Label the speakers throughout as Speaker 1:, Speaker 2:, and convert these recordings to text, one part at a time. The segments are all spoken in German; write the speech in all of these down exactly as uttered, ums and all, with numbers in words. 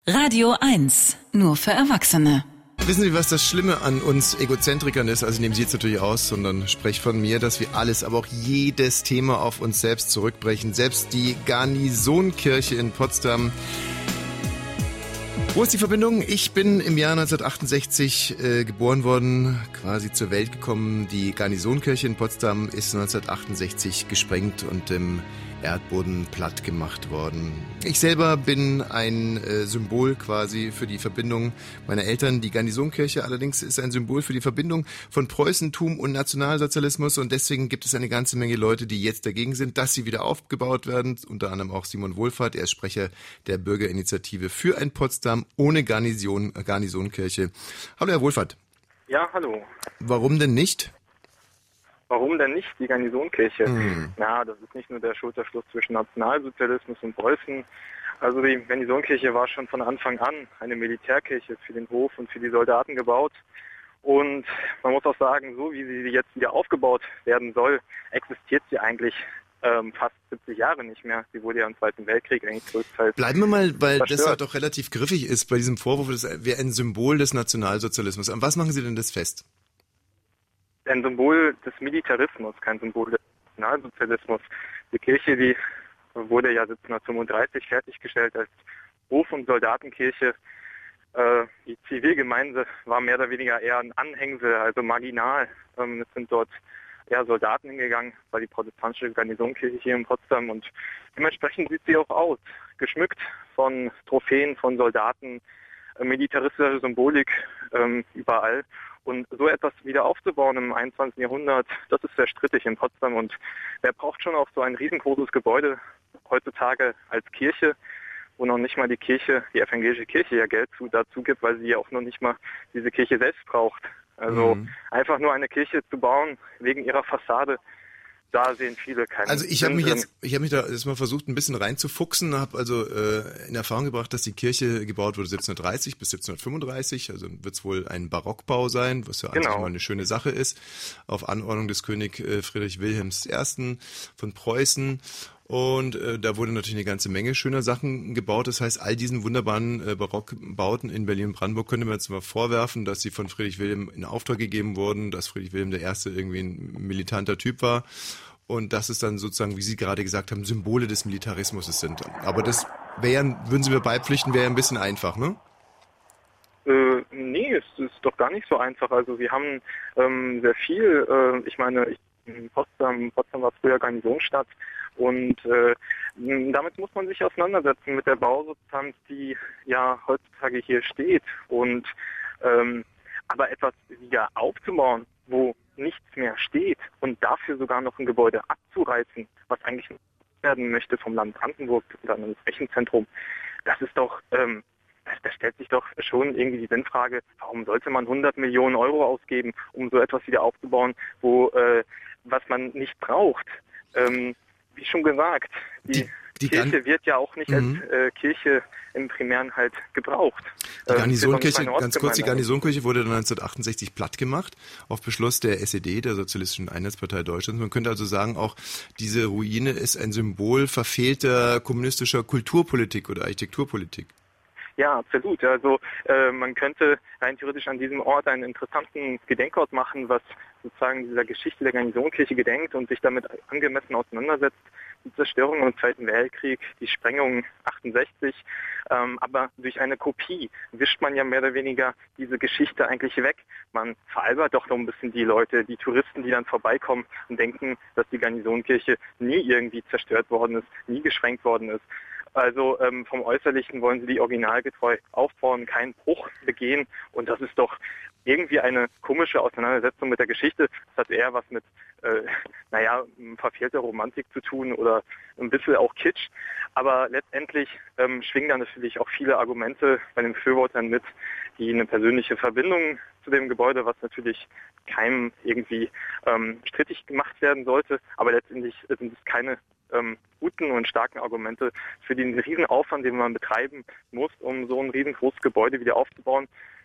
Speaker 1: Radio eins, nur für Erwachsene.
Speaker 2: Wissen Sie, was das Schlimme an uns Egozentrikern ist? Also ich nehme Sie jetzt natürlich aus, sondern spreche von mir, dass wir alles, aber auch jedes Thema auf uns selbst zurückbrechen. Selbst die Garnisonkirche in Potsdam. Wo ist die Verbindung? Ich bin im Jahr neunzehnhundertachtundsechzig äh, geboren worden, quasi zur Welt gekommen. Die Garnisonkirche in Potsdam ist neunzehnhundertachtundsechzig gesprengt und im Erdboden platt gemacht worden. Ich selber bin ein äh, Symbol quasi für die Verbindung meiner Eltern. Die Garnisonkirche allerdings ist ein Symbol für die Verbindung von Preußentum und Nationalsozialismus und deswegen gibt es eine ganze Menge Leute, die jetzt dagegen sind, dass sie wieder aufgebaut werden. Unter anderem auch Simon Wohlfahrt, er ist Sprecher der Bürgerinitiative für ein Potsdam ohne Garnison, äh, Garnisonkirche. Hallo Herr Wohlfahrt.
Speaker 3: Ja, hallo.
Speaker 2: Warum denn nicht?
Speaker 3: Warum denn nicht die Garnisonkirche?
Speaker 2: Hm.
Speaker 3: Na, das ist nicht nur der Schulterschluss zwischen Nationalsozialismus und Preußen. Also die Garnisonkirche war schon von Anfang an eine Militärkirche für den Hof und für die Soldaten gebaut. Und man muss auch sagen, so wie sie jetzt wieder aufgebaut werden soll, existiert sie eigentlich ähm, fast siebzig Jahre nicht mehr. Sie wurde ja im Zweiten Weltkrieg eigentlich größtenteils
Speaker 2: Bleiben wir mal, weil
Speaker 3: zerstört.
Speaker 2: Das ja doch relativ griffig ist bei diesem Vorwurf, das wäre ein Symbol des Nationalsozialismus. An was machen Sie denn das fest?
Speaker 3: Ein Symbol des Militarismus, kein Symbol des Nationalsozialismus. Die Kirche, die wurde ja siebzehnhundertfünfunddreißig fertiggestellt als Hof- und Soldatenkirche. Äh, die Zivilgemeinde war mehr oder weniger eher ein Anhängsel, also marginal. Ähm, es sind dort eher Soldaten hingegangen, war die protestantische Garnisonkirche hier in Potsdam und dementsprechend sieht sie auch aus. Geschmückt von Trophäen von Soldaten, äh, militaristische Symbolik ähm, überall. Und so etwas wieder aufzubauen im einundzwanzigsten Jahrhundert, das ist sehr strittig in Potsdam. Und wer braucht schon auch so ein riesengroßes Gebäude heutzutage als Kirche, wo noch nicht mal die Kirche, die evangelische Kirche ja Geld zu, dazu gibt, weil sie ja auch noch nicht mal diese Kirche selbst braucht. Also mhm. einfach nur eine Kirche zu bauen wegen ihrer Fassade, da sehen viele keinen
Speaker 2: Also ich habe mich jetzt, ich habe mich da jetzt mal versucht, ein bisschen reinzufuchsen, habe also äh, in Erfahrung gebracht, dass die Kirche gebaut wurde siebzehnhundertdreißig bis siebzehnhundertfünfunddreißig, also wird es wohl ein Barockbau sein, was ja an
Speaker 3: Genau.
Speaker 2: sich mal eine schöne Sache ist, auf Anordnung des König äh, Friedrich Wilhelms der Erste. von Preußen. Und äh, da wurde natürlich eine ganze Menge schöner Sachen gebaut. Das heißt, all diesen wunderbaren äh, Barockbauten in Berlin und Brandenburg könnte man jetzt mal vorwerfen, dass sie von Friedrich Wilhelm in Auftrag gegeben wurden, dass Friedrich Wilhelm der Erste irgendwie ein militanter Typ war und dass es dann sozusagen, wie Sie gerade gesagt haben, Symbole des Militarismus sind. Aber das wären, würden Sie mir beipflichten, wäre ein bisschen einfach, ne?
Speaker 3: Äh, nee, es ist doch gar nicht so einfach. Also wir haben ähm, sehr viel, äh, ich meine, ich, Potsdam, Potsdam war früher Garnisonsstadt. Und äh, damit muss man sich auseinandersetzen mit der Bausubstanz, die ja heutzutage hier steht. Und ähm, aber etwas wieder aufzubauen, wo nichts mehr steht und dafür sogar noch ein Gebäude abzureißen, was eigentlich werden möchte vom Land Brandenburg, dann das Rechenzentrum, das ist doch, ähm, das, das stellt sich doch schon irgendwie die Sinnfrage, warum sollte man hundert Millionen Euro ausgeben, um so etwas wieder aufzubauen, wo äh, was man nicht braucht. Ähm, Wie schon gesagt, die, die, die Kirche wird ja auch nicht mhm. als äh, Kirche im Primären halt gebraucht.
Speaker 2: Die Garnisonkirche, ähm, ganz kurz, die Garnisonkirche wurde dann neunzehnhundertachtundsechzig platt gemacht, auf Beschluss der S E D, der Sozialistischen Einheitspartei Deutschlands. Man könnte also sagen, auch diese Ruine ist ein Symbol verfehlter kommunistischer Kulturpolitik oder Architekturpolitik.
Speaker 3: Ja, absolut. Also äh, man könnte rein theoretisch an diesem Ort einen interessanten Gedenkort machen, was sozusagen dieser Geschichte der Garnisonkirche gedenkt und sich damit angemessen auseinandersetzt. Die Zerstörung im Zweiten Weltkrieg, die Sprengung achtundsechzig. Ähm, aber durch eine Kopie wischt man ja mehr oder weniger diese Geschichte eigentlich weg. Man veralbert doch noch ein bisschen die Leute, die Touristen, die dann vorbeikommen und denken, dass die Garnisonkirche nie irgendwie zerstört worden ist, nie gesprengt worden ist. Also ähm, vom Äußerlichen wollen sie die originalgetreu aufbauen, keinen Bruch begehen. Und das ist doch irgendwie eine komische Auseinandersetzung mit der Geschichte. Das hat eher was mit, äh, naja, verfehlter Romantik zu tun oder ein bisschen auch Kitsch. Aber letztendlich ähm, schwingen da natürlich auch viele Argumente bei den Befürwortern mit, die eine persönliche Verbindung zu dem Gebäude, was natürlich keinem irgendwie ähm, strittig gemacht werden sollte. Aber letztendlich sind es keine ähm, guten und starken Argumente für den riesen Aufwand, den man betreiben muss, um so ein riesengroßes Gebäude wieder aufzubauen.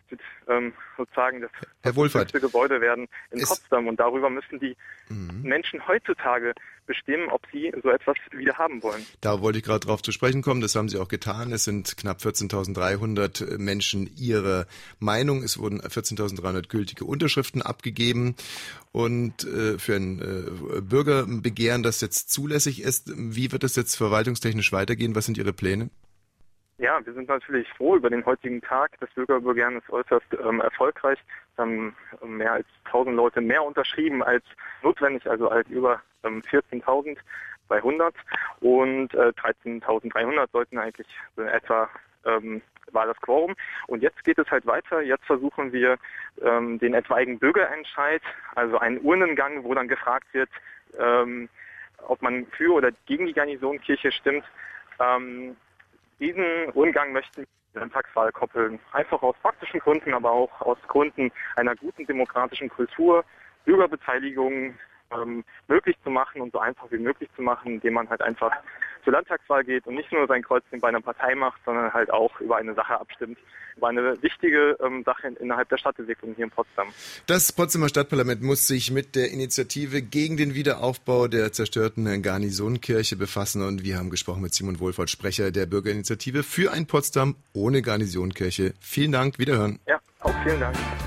Speaker 3: wird ähm, sozusagen das,
Speaker 2: Herr Wohlfahrt,
Speaker 3: höchste Gebäude werden in
Speaker 2: es,
Speaker 3: Potsdam. Und darüber müssen die mhm. Menschen heutzutage bestimmen, ob sie so etwas wieder haben wollen.
Speaker 2: Da wollte ich gerade drauf zu sprechen kommen. Das haben Sie auch getan. Es sind knapp vierzehntausenddreihundert Menschen ihrer Meinung. Es wurden vierzehntausenddreihundert gültige Unterschriften abgegeben. Und äh, für ein äh, Bürgerbegehren, das jetzt zulässig ist, wie wird das jetzt verwaltungstechnisch weitergehen? Was sind Ihre Pläne?
Speaker 3: Ja, wir sind natürlich froh über den heutigen Tag. Das Bürgerbegehren ist äußerst ähm, erfolgreich. Es haben mehr als tausend Leute mehr unterschrieben als notwendig, also als über ähm, vierzehntausendzweihundert. Und äh, dreizehntausenddreihundert sollten eigentlich so in etwa ähm, war das Quorum. Und jetzt geht es halt weiter. Jetzt versuchen wir ähm, den etwaigen Bürgerentscheid, also einen Urnengang, wo dann gefragt wird, ähm, ob man für oder gegen die Garnisonkirche stimmt. Ähm, Diesen Rundgang möchten wir mit der Landtagswahl koppeln. Einfach aus praktischen Gründen, aber auch aus Gründen einer guten demokratischen Kultur, Bürgerbeteiligung ähm, möglich zu machen und so einfach wie möglich zu machen, indem man halt einfach zur Landtagswahl geht und nicht nur sein Kreuzchen bei einer Partei macht, sondern halt auch über eine Sache abstimmt. Über eine wichtige ähm, Sache innerhalb der Stadtentwicklung hier in Potsdam.
Speaker 2: Das Potsdamer Stadtparlament muss sich mit der Initiative gegen den Wiederaufbau der zerstörten Garnisonkirche befassen. Und wir haben gesprochen mit Simon Wohlfahrt, Sprecher der Bürgerinitiative für ein Potsdam ohne Garnisonkirche. Vielen Dank, wiederhören.
Speaker 3: Ja, auch vielen Dank.